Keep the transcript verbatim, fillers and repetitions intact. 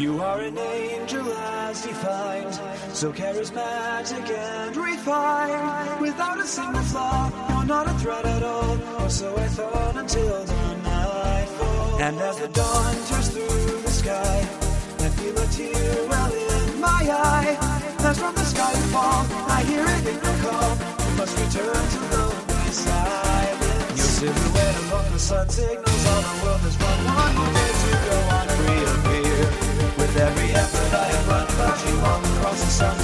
You are an angel as defined, so charismatic and refined. Without a single flaw, you're not a threat at all, or so I thought until the nightfall. And as the dawn tears through the sky, I feel a tear well in my eye. As from the sky you fall, I hear it in your call. You must return to lonely silence. Your silhouette among the sun signals all the world has one one more day to go on and reappear. With every effort I have run about you all across the sun.